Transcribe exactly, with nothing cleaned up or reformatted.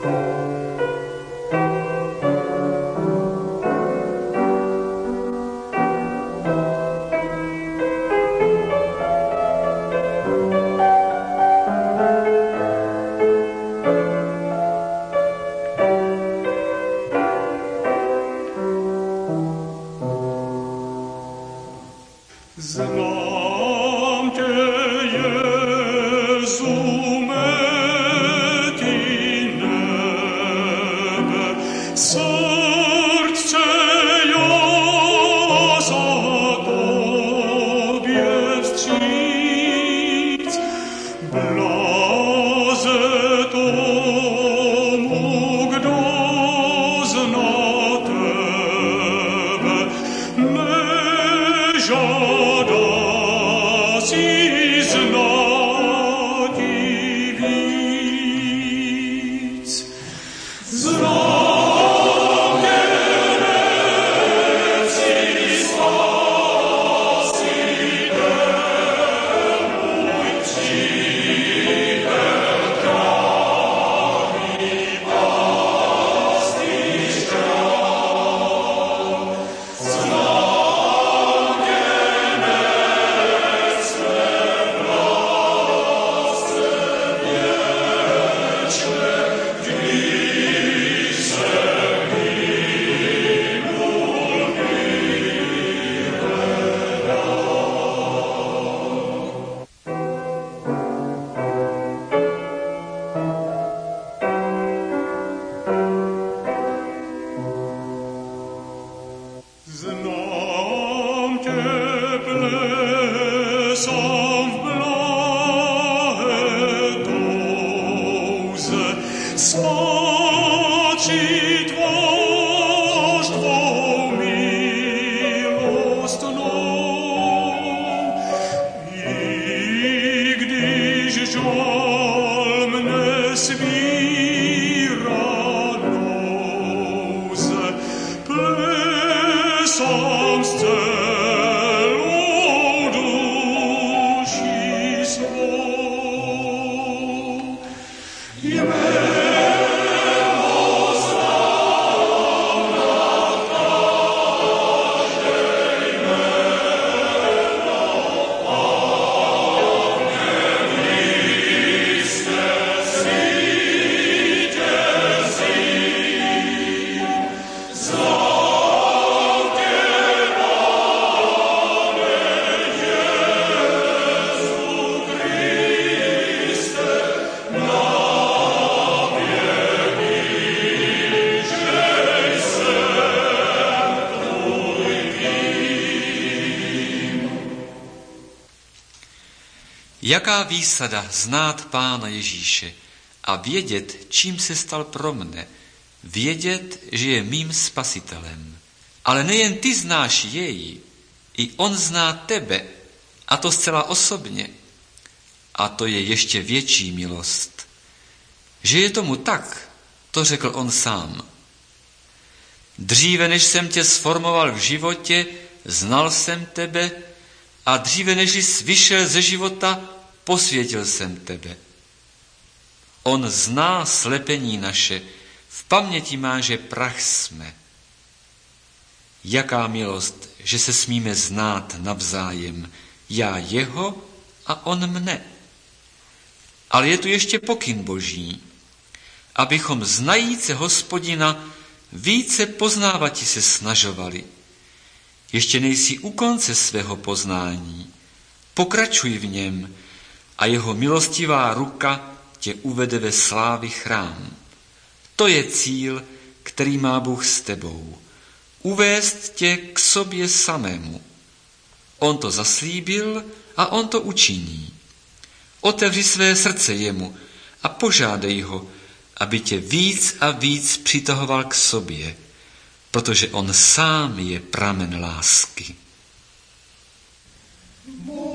Jaká výsada znát Pána Ježíše a vědět, čím se stal pro mne, vědět, že je mým spasitelem. Ale nejen ty znáš jej, i on zná tebe, a to zcela osobně. A to je ještě větší milost. Že je tomu tak, to řekl on sám. Dříve, než jsem tě sformoval v životě, znal jsem tebe, a dříve, než jsi vyšel ze života, posvětil jsem tebe. On zná slepení naše, v paměti má, že prach jsme. Jaká milost, že se smíme znát navzájem, já jeho a on mne. Ale je tu ještě pokyn Boží, abychom znajíce Hospodina více poznávat se snažovali. Ještě nejsi u konce svého poznání, pokračuj v něm a jeho milostivá ruka tě uvede ve slávy chrám. To je cíl, který má Bůh s tebou. Uvést tě k sobě samému. On to zaslíbil a on to učiní. Otevři své srdce jemu a požádej ho, aby tě víc a víc přitahoval k sobě, protože on sám je pramen lásky.